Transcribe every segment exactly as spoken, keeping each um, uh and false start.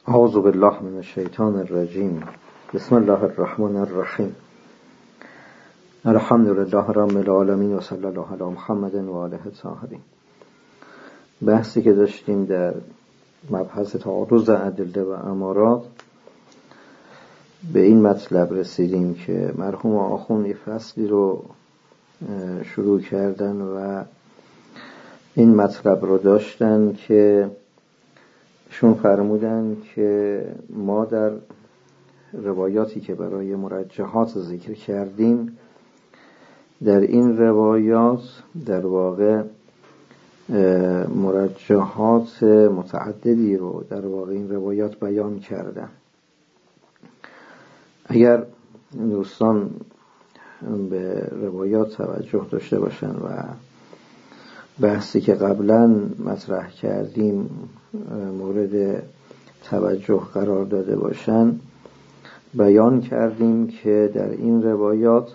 اعوذ بالله من الشیطان الرجیم. بسم الله الرحمن الرحیم. الحمد لله رب العالمین و صلی الله علی محمد و آله الطاهرین. بحثی که داشتیم در مبحث تعارض ادله و امارات به این مطلب رسیدیم که مرحوم آخوند یه فصلی رو شروع کردن و این مطلب رو داشتن که شون فرمودن که ما در روایاتی که برای مرجحات ذکر کردیم در این روایات در واقع مرجحات متعددی رو در واقع این روایات بیان کردن. اگر دوستان به روایات توجه داشته باشن و بحثی که قبلا مطرح کردیم مورد توجه قرار داده باشن، بیان کردیم که در این روایات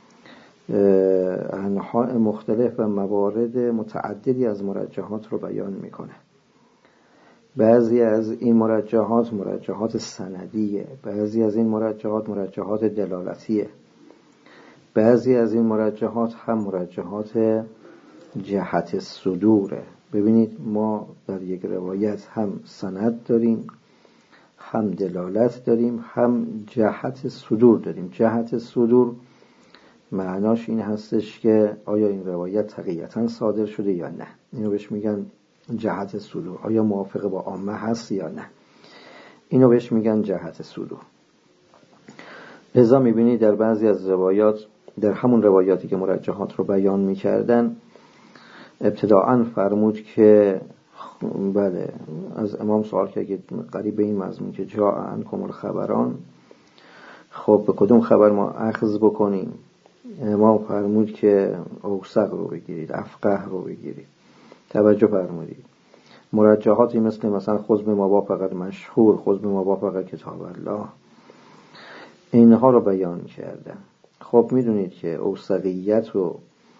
انواع مختلف و موارد متعددی از مرجحات رو بیان میکنه. بعضی از این مرجحات مرجحات سندیه، بعضی از این مرجحات مرجحات دلالتیه، بعضی از این مرجحات هم مرجحات جهت صدوره. ببینید ما در یک روایت هم سند داریم، هم دلالت داریم، هم جهت صدور داریم. جهت صدور معناش این هستش که آیا این روایت تقییداً صادر شده یا نه. اینو بهش میگن جهت صدور. آیا موافق با عامه هست یا نه. اینو بهش میگن جهت صدور. لذا میبینید در بعضی از روایات، در همون روایاتی که مرجحات رو بیان میکردن، ابتداءً فرمود که بله از امام سوال کرد که قریب به این مضمون که جاء عنکم الخبران، خب به کدوم خبر ما اخذ بکنیم؟ امام فرمود که اوثق رو بگیرید، افقه رو بگیرید. توجه فرمودید. مرجحاتی مثل مثلا خذ بما وافق مشهور، خذ بما وافق کتاب الله، اینها رو بیان کردن. خب میدونید که اوثقیت و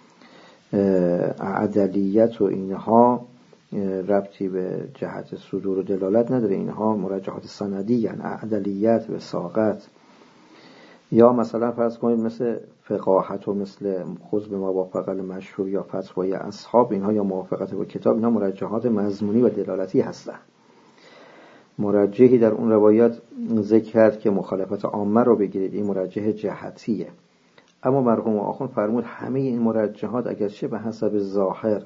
عدلیت و اینها ربطی به جهت صدور و دلالت نداره. اینها مرجحات سندی یعنی عدلیت و وثاقت. یا مثلا فرض کنید مثل فقاهت و مثل خذ بما وافق المشهور یا فتوای اصحاب، اینها یا موافقت با کتاب، اینها مرجحات مضمونی و دلالتی هستند. مرجحی در اون روایت ذکر کرد که مخالفت عامه رو بگیرید، این مرجح جهتیه. اما مرحوم آخوند فرمود همه این مرجحات اگرچه به حسب ظاهر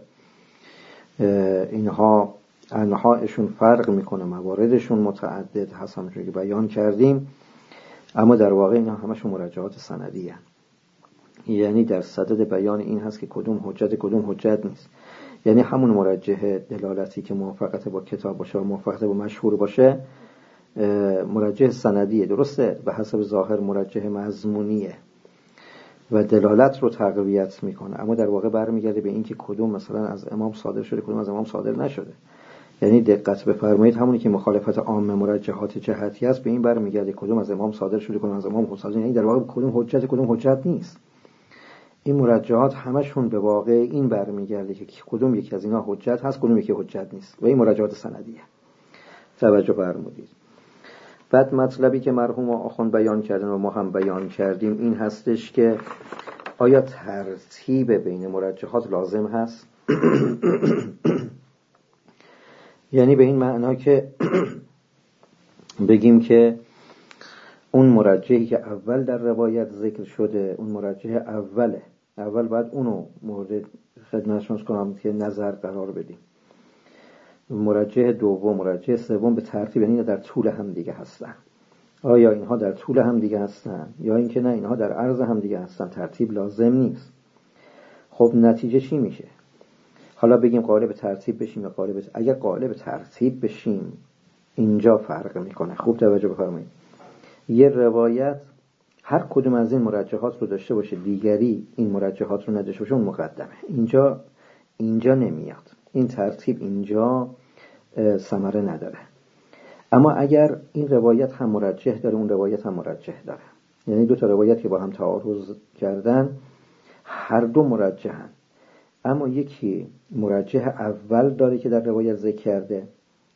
اینها انواعشون فرق میکنه، مواردشون متعدد هست همونجوری که بیان کردیم، اما در واقع اینها همشون مرجحات سندی هست. یعنی در صدد بیان این هست که کدوم حجت کدوم حجت نیست. یعنی همون مرجح دلالتی که موافقت با کتاب باشه و موافقت با مشهور باشه مرجح سندیه، درسته به حسب ظاهر مرجح مضمونیه و دلالت رو تقویت میکنه، اما در واقع برمیگرده به این که کدوم مثلا از امام صادر شده کدوم از امام صادر نشده. یعنی دقت بفرمایید همونی که مخالفت عام مرجحات جهتی است به این برمیگرده کدوم از امام صادر شده کدوم از امام صادر، یعنی در واقع کدوم حجت کدوم حجت نیست. این مرجحات همشون به واقع این برمیگرده که کدوم یکی از اینا حجت هست کدوم یکی حجت نیست و این مرجحات سندیه. توجه فرمودید. بعد مطلبی که مرحوم آخوند بیان کردن و ما هم بیان کردیم این هستش که آیا ترتیب بین مرجحات لازم هست؟ یعنی به این معنا که بگیم که اون مرجحی که اول در روایت ذکر شده اون مرجح اوله، اول باید اونو مورد خدمتشون کنم که نظر قرار بدیم. مرجح دوم مرجح سوم به ترتیب، یعنی در طول هم دیگه هستن. آیا اینها در طول هم دیگه هستن یا اینکه نه اینها در عرض هم دیگه هستن؟ ترتیب لازم نیست. خب نتیجه چی میشه؟ حالا بگیم قالب ترتیب بشیم یا قالب، اگر قالب ترتیب بشیم اینجا فرق میکنه. خوب توجه بفرمایید. یه روایت هر کدوم از این مرجحات رو داشته باشه دیگری این مرجحات رو نداشته باشه اون مقدمه. اینجا اینجا نمیاد. این ترتیب اینجا ثمره نداره. اما اگر این روایت هم مرجح داره اون روایت هم مرجح داره، یعنی دو تا روایت که با هم تعارض کردن هر دو مرجحن، اما یکی مرجح اول داره که در روایت ذکر کرده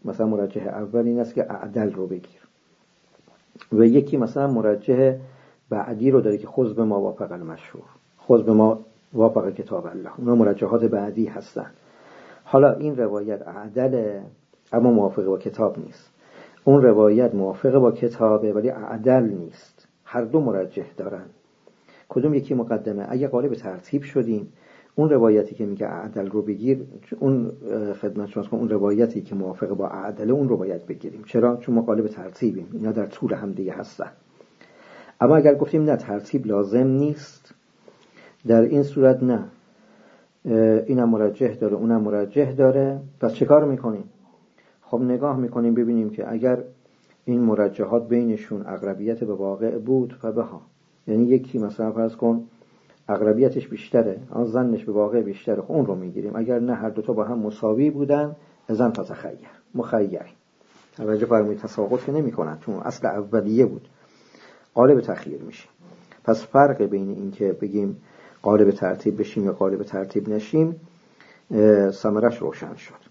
مثلا مرجح اول این است که اعدل رو بگیر، و یکی مثلا مرجح بعدی رو داره که خذ به ما وافق المشهور، خذ به ما وافق کتاب الله. اونا مرجحات بعدی هستن. حالا این روایت اعدل اما موافق با کتاب نیست، اون روایت موافق با کتابه ولی اعدل نیست. هر دو مرجح دارن. کدوم یکی مقدمه؟ اگه قالب ترتیب شدیم، اون روایتی که میگه اعدل رو بگیر، اون خدمت شما کنم، اون روایتی که موافق با اعدل اون رو باید بگیریم. چرا؟ چون ما قالب ترتیبیم، اینا در طول هم دیگه هستن. اما اگر گفتیم نه ترتیب لازم نیست، در این صورت نه، اینم مرجح داره اونم مرجح داره، پس چه کار میکنیم؟ خب نگاه میکنیم ببینیم که اگر این مرجحات بینشون اقربیت به واقع بود فبها، یعنی یکی مثلا فرض کن اقربیتش بیشتره، آن ظنش به واقع بیشتره، خب اون رو میگیریم. اگر نه هر دوتا با هم مساوی بودن اذن تتخیر، مخیر. توجه فرمایید، تساقط که نمیکنن چون اصل اولیه بود، قالب تخییر میشه. پس فرق بین این که بگیم قالب ترتیب بشیم یا قالب ترتیب نشیم ثمرش روشن شد.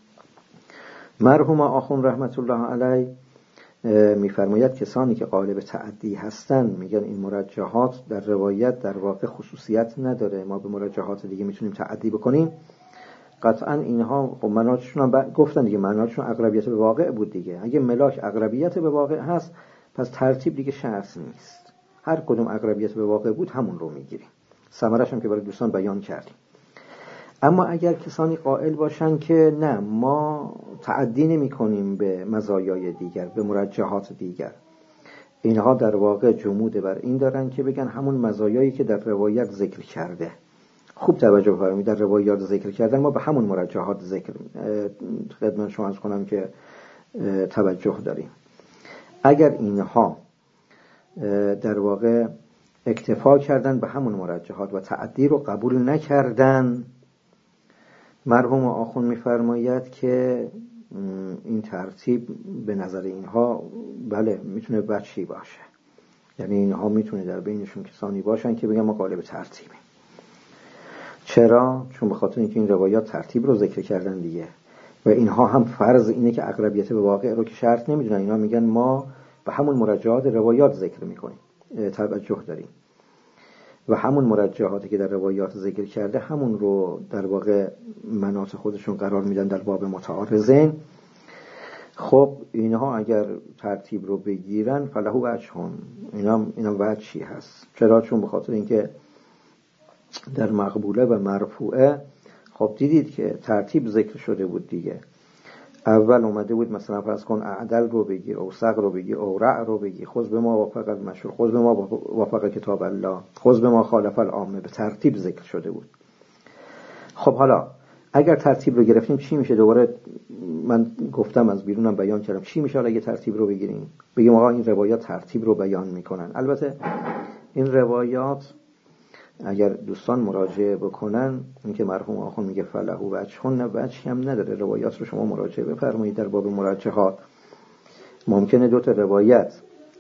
مرحوم آخوند رحمت الله علیه میفرماید کسانی که قالب تعدی هستن میگن این مرجحات در روایت در واقع خصوصیت نداره، ما به مرجحات دیگه میتونیم تعدی بکنیم. قطعا اینها خب معناشون هم گفتن دیگه، معناشون اقربیت به واقع بود دیگه. اگه ملاک اقربیت به واقع هست پس ترتیب دیگه شرط نیست، هر کدوم اقربیت به واقع بود همون رو میگیریم. ثمرش هم که برای دوستان بیان کردیم. اما اگر کسانی قائل باشن که نه ما تعدی نمی کنیم به مزایای دیگر، به مرجحات دیگر، اینها در واقع جمود بر این دارن که بگن همون مزایایی که در روایت ذکر کرده. خوب توجه فرمایید، در روایات ذکر کردن ما به همون مرجحات ذکر خدمت شما عرض کنم که توجه داریم. اگر اینها در واقع اکتفا کردن به همون مرجحات و تعدی رو قبول نکردن، مرحوم آخوند میفرماید که این ترتیب به نظر اینها بله میتونه بچی باشه، یعنی اینها میتونه در بینشون کسانی باشن که بگن ما قالب ترتیبیم. چرا؟ چون به خاطر اینکه این روایات ترتیب رو ذکر کردن دیگه، و اینها هم فرض اینه که اقربیت به واقع رو که شرط نمیدونن، اینا میگن ما به همون مرجحات روایات ذکر میکنیم، توجه داریم و همون مرجحاتی که در روایات ذکر کرده همون رو در واقع مناط خودشون قرار میدن در باب متعارضین. خب اینها اگر ترتیب رو بگیرن فله وجهون، اینا اینا وجهی هست. چرا؟ چون به خاطر اینکه در مقبوله و مرفوعه خب دیدید که ترتیب ذکر شده بود دیگه. اول اومده بود مثلا فرض کن اعدل رو بگیر، اوثق رو بگیر، اورع رو بگیر، خذ به ما وافق المشهور، خذ به ما وافق کتاب الله، خذ به ما خالف العامه، به ترتیب ذکر شده بود. خب حالا اگر ترتیب رو گرفتیم چی میشه؟ دوباره من گفتم از بیرونم بیان کردم چی میشه حالا اگه ترتیب رو بگیریم؟ بگیم آقا این روایات ترتیب رو بیان میکنن. البته این روایات اگر دوستان مراجعه بکنن، اینکه مرحوم آخوند میگه فله وجهون، نه وجهی هم نداره. روایات رو شما مراجعه بفرمایید در باب مرجحات. ممکنه دو تا روایت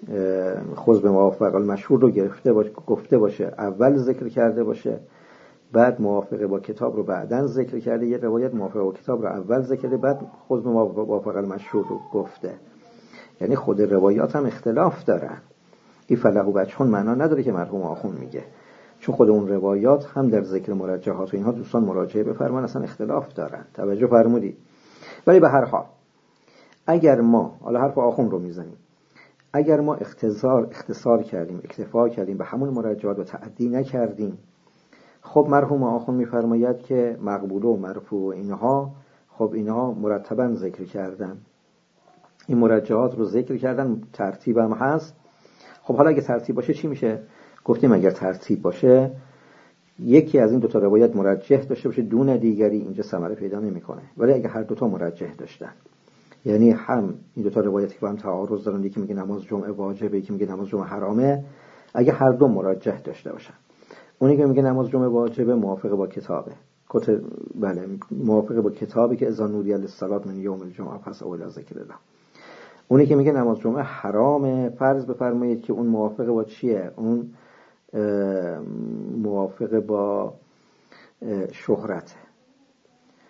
خذ به موافق المشهور رو گرفته باشه، گفته باشه اول ذکر کرده باشه، بعد موافقه با کتاب رو بعداً ذکر کرده، یه روایت موافقه با کتاب رو اول ذکر کرده بعد خذ به موافق المشهور رو گفته. یعنی خود روایات هم اختلاف دارن. این فله وجهون معنا نداره که مرحوم آخوند میگه، چون خود اون روایات هم در ذکر مرجحات و اینها دوستان مراجعه بفرمان اصلا اختلاف دارن. توجه فرمودید؟ ولی به هر حال اگر ما حالا حرف آخوند رو میزنیم، اگر ما اختصار اختصار کردیم، اکتفا کردیم به همون مرجحات و تعدی نکردیم، خب مرحوم آخوند میفرماید که مقبوله و مرفوع و اینها خب اینها مرتبا ذکر کردن، این مرجحات رو ذکر کردن، ترتیب هم هست. خب حالا اگه ترتیب باشه چی میشه؟ گفتیم اگر ترتیب باشه یکی از این دوتا روایت مرجح داشته باشه دون دیگری، اینجا ثمره پیدا نمیکنه. ولی اگه هر دوتا مرجح داشتن، یعنی هم این دوتا روایتی که با هم تعارض دارن، یکی میگه نماز جمعه واجبه، یکی میگه نماز جمعه حرامه، اگه هر دو مرجح داشته باشن، اونی که میگه نماز جمعه واجبه موافقه با کتابه، کتاب بله موافقه با کتابی که اذا نودی للصلاة من یوم الجمعه پس اول ذکر الله، اونی که میگه نماز جمعه حرامه، فرض بفرمایید که اون موافقه با چیه؟ اون موافقه با شهرته.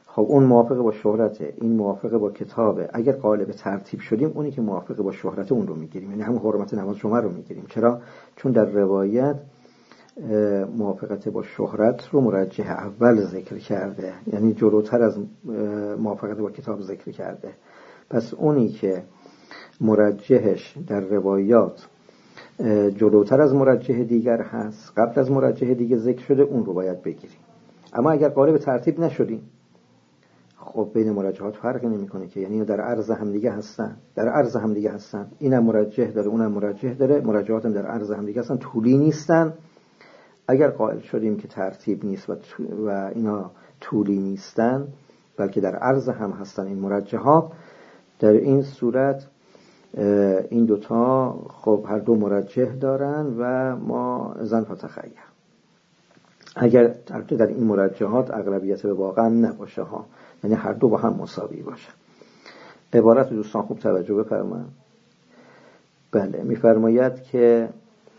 خب اون موافق با شهرته، این موافق با کتابه. اگر قالب ترتیب شدیم اونی که موافق با شهرته اون رو میگیریم، یعنی همون حرمت نماز شما رو میگیریم. چرا؟ چون در روایت موافقت با شهرت رو مرجح اول ذکر کرده، یعنی جلوتر از موافقت با کتاب ذکر کرده. پس اونی که مرجحش در روایات جلوتر از مرجح دیگر هست، قبل از مرجح دیگه ذکر شده، اون رو باید بگیریم. اما اگر قالب ترتیب نشدیم، خب بین مرجحات فرق نمیکنه که، یعنی در عرض هم دیگه هستن، در عرض هم دیگه هستن، اینم مرجح داره اونم مرجح داره، مرجحات هم در عرض هم دیگه هستن، طولی نیستن. اگر قائل شدیم که ترتیب نیست و, و اینا طولی نیستن بلکه در عرض هم هستن این مرجحات، در این صورت این دوتا خب هر دو مرجح دارن و ما زن فتخیر. اگر در این مرجحات اغلبیت به واقع نباشه ها، یعنی هر دو با هم مساوی باشه. عبارت دوستان خوب توجه بفرمایید. بله، میفرماید که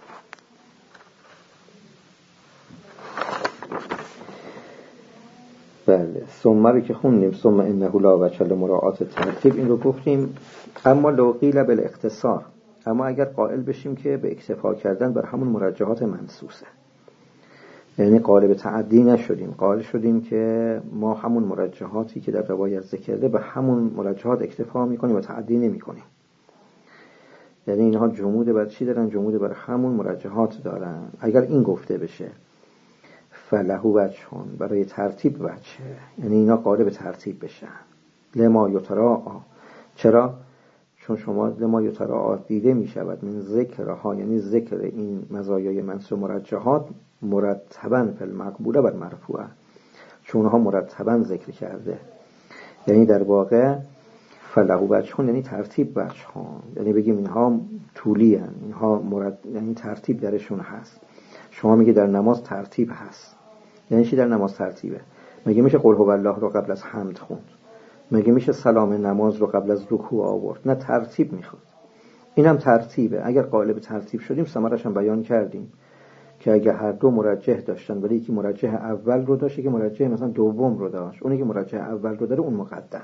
بله ثم رو که خوندیم، ثم انه لا وجه لمراعات ترتیب، این رو گفتیم. اما لو قیل بالاختصار، اما اگر قائل بشیم که به اکتفا کردن بر همون مرجحات منصوصه، یعنی قالب تعدی نشدیم، قائل شدیم که ما همون مرجحاتی که در روایت ذکر کرده به همون مرجحات اکتفا میکنیم و تعدی نمیکنیم، یعنی اینها جمود بر چی دارن؟ جمود بر همون مرجحات دارن. اگر این گفته بشه فله وجهون، برای ترتیب وجه، یعنی اینا قالب ترتیب بشن. لما یتراء، چرا؟ چون شما لما یتراء دیده می شود من ذکرها، یعنی ذکر این مزایای منصوب مرجحات مرتباً فی المقبوله بر مرفوعه، چون ها مرتباً ذکر کرده، یعنی در واقع فله وجهون یعنی ترتیب وجهون، یعنی بگیم اینها طولی هن، اینها مرد... یعنی ترتیب درشون هست. شما میگه در نماز ترتیب هست، یعنی چی در نماز ترتیبه؟ مگه میشه قل هو الله رو قبل از حمد خوند؟ مگه میشه سلام نماز رو قبل از رکوع آورد؟ نه، ترتیب میخواد. اینم ترتیبه. اگر قالب ترتیب شدیم ثمرش هم بیان کردیم که اگر هر دو مرجح داشتن ولی یکی مرجح اول رو داشت، که مرجح مثلا دوم رو داشت، اونی که مرجح اول رو داره اون مقدمه.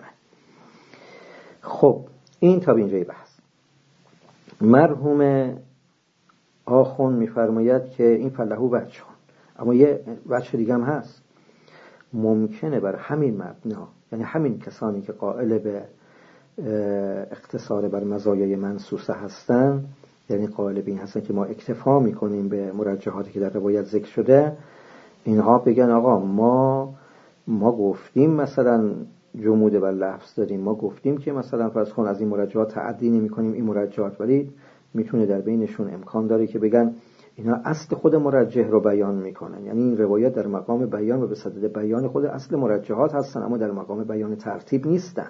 خب این تا اینجای بحث. مرحوم آخون میفرماید که این فله وجه، اما یه وجه دیگه هم هست. ممکنه بر همین مبنا، یعنی همین کسانی که قائل به اختصار بر مزایای منصوصه هستن، یعنی قائل به این هستن که ما اکتفا میکنیم به مرجحاتی که در روایت ذکر شده، اینها بگن آقا ما ما گفتیم مثلا جمود بر لفظ داریم، ما گفتیم که مثلا فرض کن از این مرجحات تعدی نمی کنیم این مرجحات، ولی میتونه در بینشون امکان داره که بگن اینا اصل خود مرجح رو بیان میکنن، یعنی این روایت در مقام بیان و به صدد بیان خود اصل مرجحات هستن اما در مقام بیان ترتیب نیستن.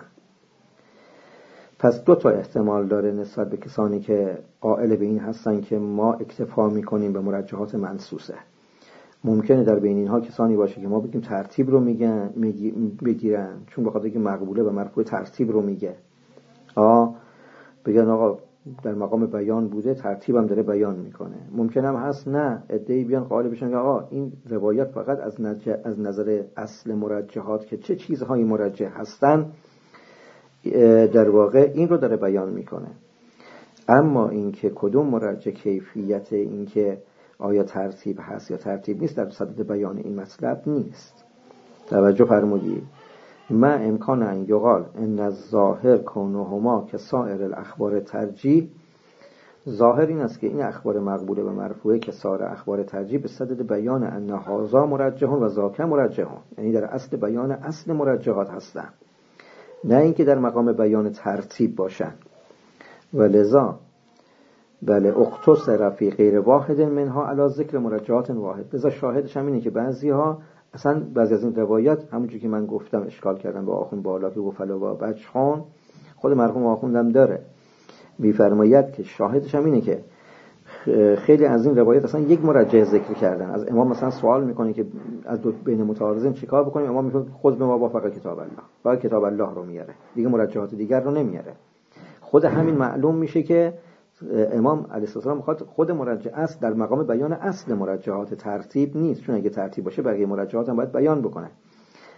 پس دو تا احتمال داره نسبت به کسانی که قائل به این هستن که ما اکتفا میکنیم به مرجحات منصوصه. ممکنه در بین اینها کسانی باشه که ما بگیم ترتیب رو میگن بگیرن، چون بخاطر اینکه مقبوله و مرفوع ترتیب رو میگه، آ بگن آقا در مقام بیان بوده، ترتیب هم داره بیان میکنه. ممکن هم هست نه، عده‌ای بیان قائل بشن که آقا این روایت فقط از نظر از نظر اصل مرجحات که چه چیزهایی مرجح هستن در واقع این رو داره بیان میکنه. اما اینکه کدوم مرجح، کیفیت اینکه آیا ترتیب هست یا ترتیب نیست در صدد بیان این مطلب نیست. توجه فرمودید. ما امکان ان یقال ان الظاهر کونهما که سایر الاخبار ترجیح، ظاهر این است که این اخبار مقبوله و مرفوعه که سایر اخبار ترجیح به صدد بیان ان هذا مرجحون و ذاک مرجحون، یعنی در اصل بیان اصل مرجحات هستند، نه اینکه در مقام بیان ترتیب باشن. ولذا بله اختص رفی غیر واحد منها علی ذکر مرجحات واحد. لذا شاهدش هم اینه که بعضی ها اصلا بعضی از این روایات همونجوری که من گفتم اشکال کردن با آخوند بالا که گفلا و بچخان، خود مرحوم آخوندم داره میفرماید که شاهدش هم اینه که خیلی از این روایات اصلا یک مرجح ذکر کردن. از امام مثلا سوال میکنه که از دو بین متعارضین چیکار بکنیم، امام میگه خود به ما وافق کتاب الله، فقط کتاب الله رو میاره، دیگه مرجحات دیگر رو نمیاره. خود همین معلوم میشه که امام علیه السلام میخواد خود مرجح است در مقام بیان اصل مرجحات، ترتیب نیست، چون اگه ترتیب باشه بقیه مرجحات هم باید بیان بکنه.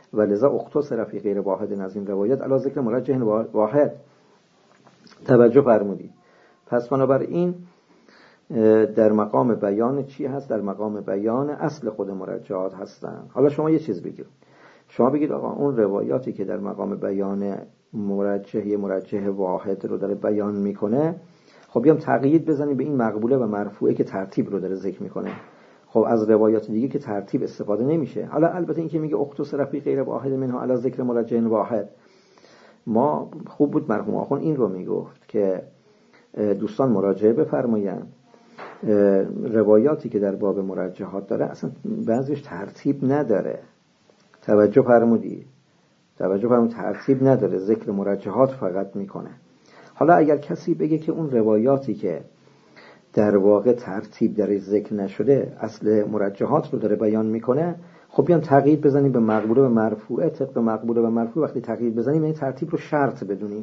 و لذا اختصر فی غیر واحد از این روایت علی ذکر مرجح واحد. توجه فرمودید. پس بنابراین در مقام بیان چی هست؟ در مقام بیان اصل خود مرجحات هستن. حالا شما یه چیز بگید، شما بگید آقا اون روایاتی که در مقام بیان مرجح مرجح واحد رو داره بیان میکنه، خب بیام تقیید بزنیم به این مقبوله و مرفوعه که ترتیب رو داره ذکر میکنه. خب از روایات دیگه که ترتیب استفاده نمیشه. حالا البته این که میگه اختصر فی غیر واحد منها علی ذکر مرجح واحد، ما خوب بود مرحوم آخوند این رو میگفت که دوستان مراجعه بفرمایند روایاتی که در باب مرجحات داره اصلا بعضیش ترتیب نداره. توجه فرمودی؟ توجه فرمودی ترتیب نداره، ذکر مرجحات فقط میکنه. حالا اگر کسی بگه که اون روایاتی که در واقع ترتیب درش ذکر نشده اصل مرجحات رو داره بیان میکنه، خب بیان تقیید بزنیم به مقبوله و مرفوعه. طبق مقبوله و مرفوعه وقتی تقیید بزنیم یعنی ترتیب رو شرط بدونیم.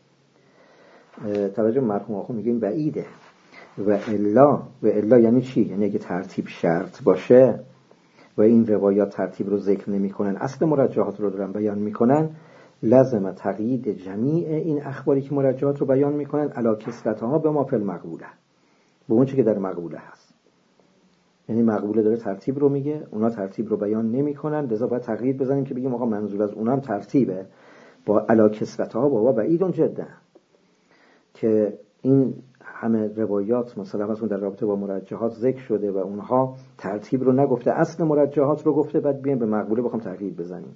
توجه مرحوم آخوند میگه این بعیده. و الا و الا یعنی چی؟ یعنی اگه ترتیب شرط باشه و این روایات ترتیب رو ذکر نمیکنن، اصل مرجحات رو دارن بیان میکنن، لازم تقیید جمیع این اخباری که مرجحات رو بیان میکنن علی کثرتها به ما فی المقبوله، به اون چیزی که در مقبوله هست. یعنی مقبوله داره ترتیب رو میگه، اونا ترتیب رو بیان نمیکنن، لذا باید تقیید بزنیم که بگیم آقا منظور از اونام ترتیبه با علی کثرتها بابا بعید جدا، که این همه روایات مثلا مثلا در رابطه با مرجحات ذکر شده و اونها ترتیب رو نگفته، اصل مرجحات رو گفته، بعد بیایم به مقبوله بخوام تقیید بزنیم.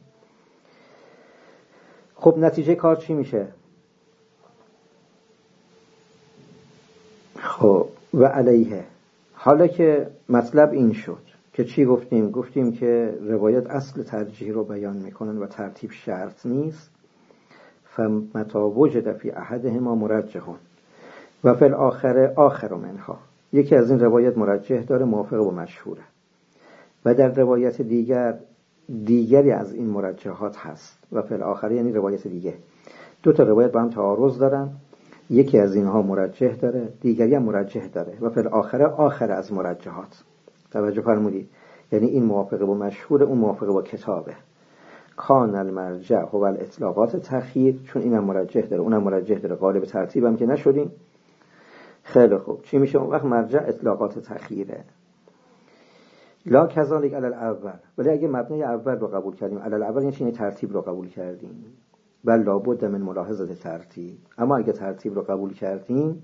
خب نتیجه کار چی میشه؟ خب و علیه، حالا که مطلب این شد که چی گفتیم؟ گفتیم که روایت اصل ترجیح رو بیان میکنن و ترتیب شرط نیست. فمتا وجد فی احدهما مرجحون و فی الاخر آخر منها، یکی از این روایت مرجح داره موافق با مشهوره و در روایت دیگر دیگری از این مرجحات هست و فی الاخر یعنی روایت دیگه. دو تا روایت با هم تعارض دارن، یکی از اینها مرجح داره دیگری هم مرجح داره و فی الاخر آخر از مرجحات. توجه فرمودید؟ یعنی این موافق با مشهوره، اون موافق با کتابه. کان المرجع هو الاطلاقات تخییر، چون اینم مرجح داره اونم مرجح داره، غالب ترتیبم که نشدیم. خیلی خوب، چی میشه اون وقت؟ مرجع اطلاقات تخییره. لا کذالک علی الاول، ولی اگه مبنای اول رو قبول کردیم علی الاول یعنی چی؟ ترتیب رو قبول کردیم. بل لابد من ملاحظه ترتیب، اما اگه ترتیب رو قبول کردیم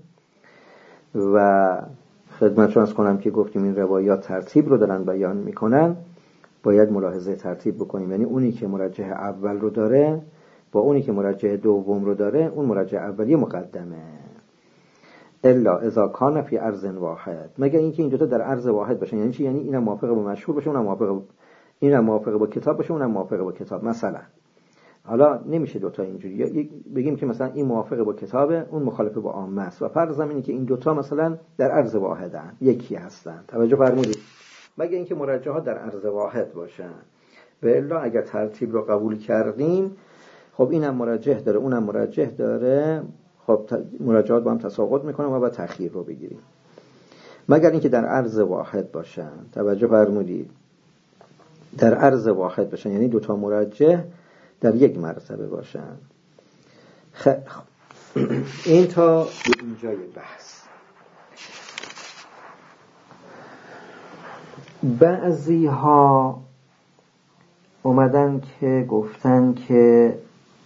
و خدمتتون عرض کنم که گفتیم این روایات ترتیب رو دارن بیان میکنن، باید ملاحظه ترتیب بکنیم. یعنی اونی که مرجح اول رو داره با اونی که مرجح دوم رو داره، اون مرجح اولی مقدمه. الا اذا کان فی ارض واحد، مگر اینکه این دوتا در ارض واحد باشن. یعنی چی؟ یعنی اینم موافق با مشهور باشه، اونم موافق با اینم موافق با کتاب باشه، اونم موافق با کتاب. مثلا حالا نمیشه دوتا اینجوری بگیم که مثلا این موافق با کتابه اون مخالف با عامه است و فرضم اینه که این دوتا مثلا در ارض واحدن، یکی هستن. توجه فرمودید؟ مگر اینکه مرجحات در ارض واحد باشن. و الا اگر ترتیب رو قبول کردیم، خب اینم مرجح داره اونم مرجح داره، خب مرجحات با هم تساقط میکنه و بعد تأخیر رو بگیریم. مگر اینکه در ارض واحد باشن. توجه فرمودید؟ در ارض واحد باشن یعنی دوتا مرجح در یک مرتبه باشن. خب این تا اینجای بحث. بعضی ها اومدن که گفتن که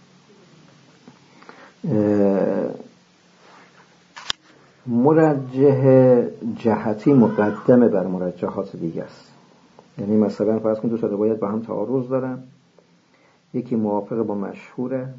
مرجح جهتی مقدمه بر مرجحات دیگه است. یعنی مثلا فرض کن دو تا روایت با هم تعارض دارن، یکی موافق با مشهوره،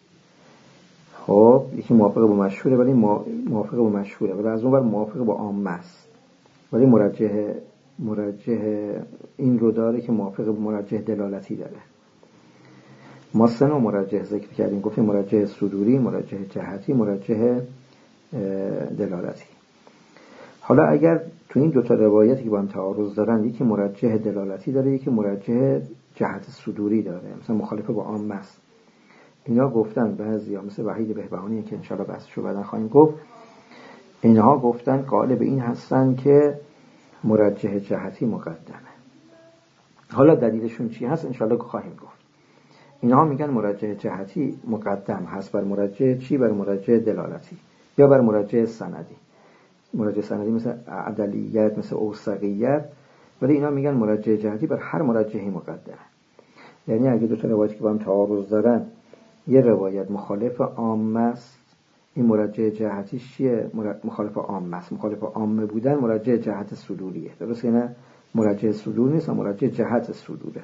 خب یکی موافق با مشهوره ولی موافق با مشهوره ولی از اون ور موافق با عامه است، ولی مرجح مرجح این رو داره که موافق با مرجح دلالتی داره. ما سه نوع مرجح ذکر کردیم، گفتیم مرجح صدوری، مرجح جهتی، مرجح دلالتی. حالا اگر تو این دوتا روایتی که با هم تعارض دارن، یکی مرجح دلالتی داره یکی مرجح جهت صدوری داره، مثلا مخالف با عامه است، اینا گفتن بعضیا مثل وحید بهبهانی که انشاءالله بحثشو بعداً خواهیم گفت، اینها گفتن قائل به این هستن که مرجح جهتی مقدمه. حالا دلیلشون چی هست انشاءالله خواهیم گفت. اینها میگن مرجح جهتی مقدم هست بر مرجح چی؟ بر مرجح دلالتی یا بر مرجح سندی. مرجح سندی مثل عدلیت، مثل اوثقیت، ولی اینا میگن مرجح جهتی بر هر مرجحی مقدمه. یعنی اگه دو تا روایت که با هم تعارض دارن، یه روایت مخالف عامه است، این مرجح جهتیش چیه؟ مخالف عامه است. مخالف عامه بودن مرجح جهت صدوریه، درسته نه؟ مرجح صدور نیست، مرجح جهت صدوره.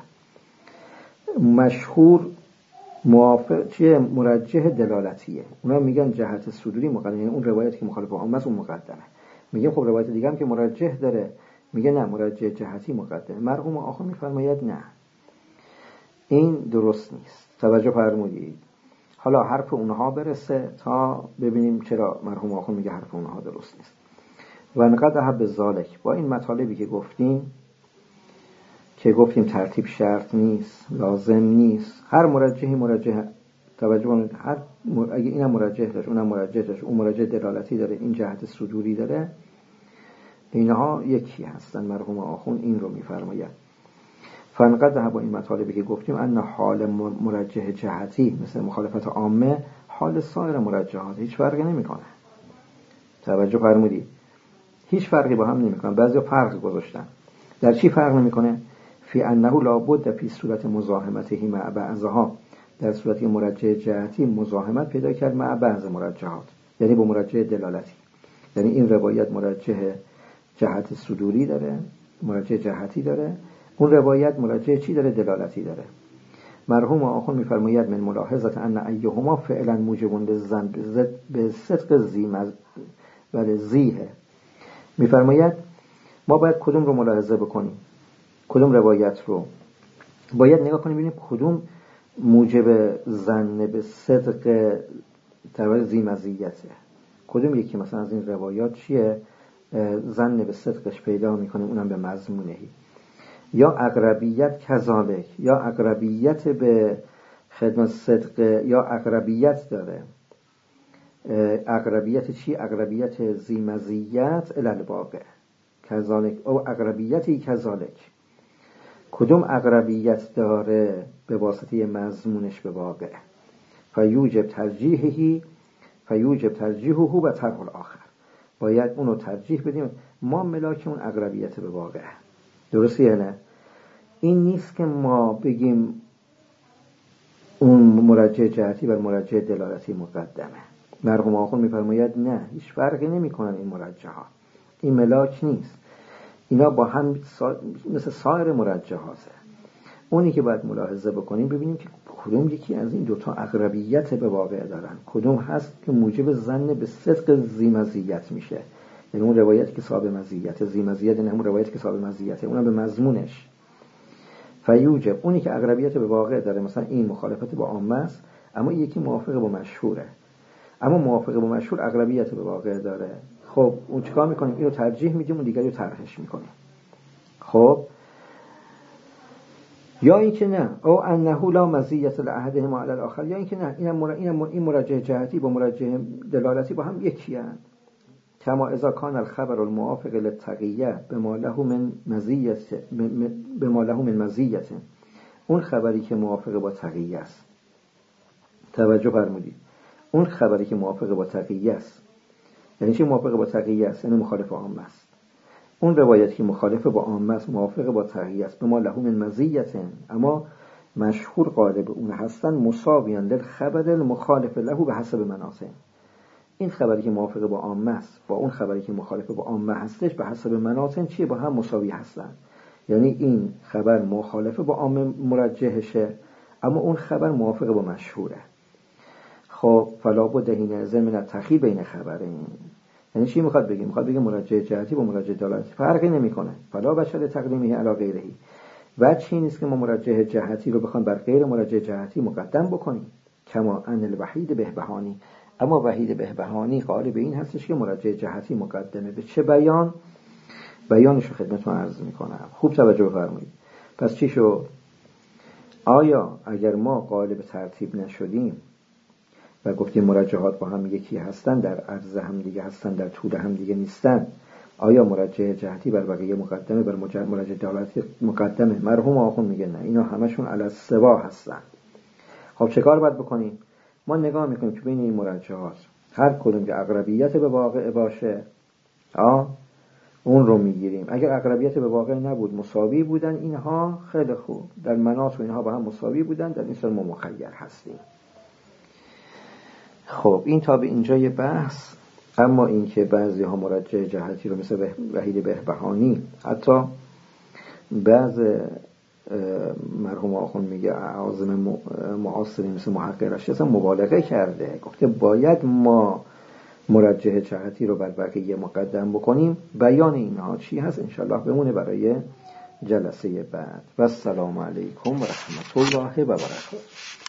مشهور موافق چیه؟ مرجح دلالتیه. اونا میگن جهت صدوری مقدمه، یعنی اون روایت که مخالف عامه است اون مقدمه. میگن خب روایت دیگه هم که مرجح داره، میگه نه مرجح جهتی مقدمه. مرحوم آخوند میفرماید نه، این درست نیست. توجه فرمودید؟ حالا حرف اونها برسه تا ببینیم چرا مرحوم آخوند میگه حرف اونها درست نیست. و انقدر حب ذالک، با این مطالبی که گفتیم که گفتیم ترتیب شرط نیست، لازم نیست، هر مرجحی مرجح، توجه کنید، هر مر... اگه اینم مرجح داشت، اونم مرجح داشت، اون مرجح دلالتی داره، این جهت صدوری داره، اینها یکی هستن. مرحوم آخوند این رو میفرماید. فانقدر با این مطالبی که گفتیم ان حال مرجح جهتی مثل مخالفت عامه حال سایر مرجحات هیچ فرقی نمیکنه. توجه فرمودید؟ هیچ فرقی با هم نمیکنه. بعضیا فرق گذاشتن. در چی فرق نمیکنه؟ فی انه لابد فی صورت مزاحمته مع بعضها، در صورتی مرجح جهتی مزاحمت پیدا کرد مع بعض مرجحات، یعنی با مرجح دلالتی. یعنی این روایت مرجح جهت صدوری داره، مرجح جهتی داره، اون روایت مرجح چی داره؟ دلالتی داره. مرحوم آخوند میفرماید من ملاحظه ان ایهما فعلا موجب للظن به صدق زیمز ولی زیه. میفرماید ما باید کدوم رو ملاحظه بکنیم؟ کدوم روایت رو باید نگاه کنیم ببینیم کدوم موجب ظن به صدق در زیمزیته، کدوم یکی مثلا از این روایات چیه ظن به صدقش پیدا میکنیم، اونم به مضمونهی. یا اقربیت کذالک، یا اقربیت به خدمت صدق، یا اقربیت داره. اقربیت چی؟ اقربیت زیمزیت الالواقع کذالک او اقربیتی کذالک. کدوم اقربیت داره به واسطه مضمونش به واقع؟ فیوجب ترجیحهی فیوجب ترجیحه و ترک الاخر، باید اونو ترجیح بدیم ما ملاک اون اقربیت به واقع. درسته یا نه؟ این نیست که ما بگیم اون مرجح جهتی و مرجح دلالتی مقدمه. مرحوم آخوند میفرماید نه، هیچ فرقی نمیکنن این مرجحات، این ملاک نیست، اینا با هم سا... مثل سایر مرجحاته. اونی که باید ملاحظه بکنیم ببینیم که کدوم یکی از این دوتا اقربیت به واقع دارن، کدوم هست که موجب ظن به صدق ذی‌مزیت میشه. یعنی اون روایتی که صاحب مزیت، ذی‌مزیت نه اون روایتی که صاحب مزیته، اونم به مضمونش. فیوجب اونی که اقربیت به واقع داره، مثلا این مخالفت با عامه است اما یکی موافق با مشهوره، اما موافق با مشهور اقربیت به واقع داره. خب اون چیکار میکنیم؟ اینو ترجیح میدیم اون دیگری رو ترحش میکنیم. خب یا این که نه او انه لا مزیت لاحدهما علی الاخر، یا این که نه اینم مر... اینم این مرجح جهتی با مرجح دلالتی با هم یکی هستند. کما اذا کان الخبر الموافق للتقیه بما له من مزیت بما له من مزیت، اون خبری که موافق با تقیه است، توجه فرمودید، اون خبری که موافق با تقیه است یعنی چی؟ موافق با تقیه است یعنی مخالف عامه است. اون روایتی که مخالف با عامه است موافق با تقیه است بما له من مزیت، اما مشهور غالب اون هستن مساویان للخبر المخالف له به حسب مناطق. این خبری که موافق با عامه است با اون خبری که مخالف با عامه هستش به حسب مناطق چیه؟ با هم مساوی هستن. یعنی این خبر مخالف با عامه مرجحشه اما اون خبر موافق با مشهوره. خب فلا بد هین ضمن التخییر بین خبرین. یعنی چی میخواد بگه؟ میخواد بگه مرجح جهتی با مرجح دلالتی فرقی نمیکنه. فلا بشر تقدیمه علی غیرهی، وجهی نیست که ما مرجح جهتی رو بخوام بر غیر مرجح جهتی مقدم بکنیم. کما ان الوحید بهبهانی، اما وحید بهبهانی قائل به این هستش که مرجح جهتی مقدمه. به چه بیان؟ بیانش رو خدمتتون عرض میکنم، خوب توجه فرمایید. پس چی شد؟ آیا اگر ما قائل به ترتیب نشدیم و گفتیم مرجحات با هم یکی هستن، در عرض هم دیگه هستن، در طول هم دیگه نیستن، آیا مرجح جهتی بر بقیه مقدمه، بر مرجح دلالتی مقدمه؟ مرحوم آخوند میگه نه، اینا همشون علی السوا هستن. خب چه کار باید بکنیم؟ ما نگاه میکنیم که بین این مرجحات هر کدوم که اقربیت به واقع باشه آه اون رو میگیریم. اگر اقربیت به واقع نبود، مساوی بودن اینها، خیلی خوب، در مناط و اینها با هم مساوی بودن، در این صورت ما مخیر هستیم. خب این تا به اینجای بحث. اما این که بعضی ها مرجح جهتی رو مثل وحید بهبهانی، حتی بعض مرحوم آخوند میگه اعاظم معاصرین مثل محقق رشید اصلا مبالغه کرده، گفته باید ما مرجح جهتی رو بر بقیه مقدم بکنیم. بیان اینها چی هست انشالله بمونه برای جلسه بعد. و السلام علیکم و رحمت الله و برکاته.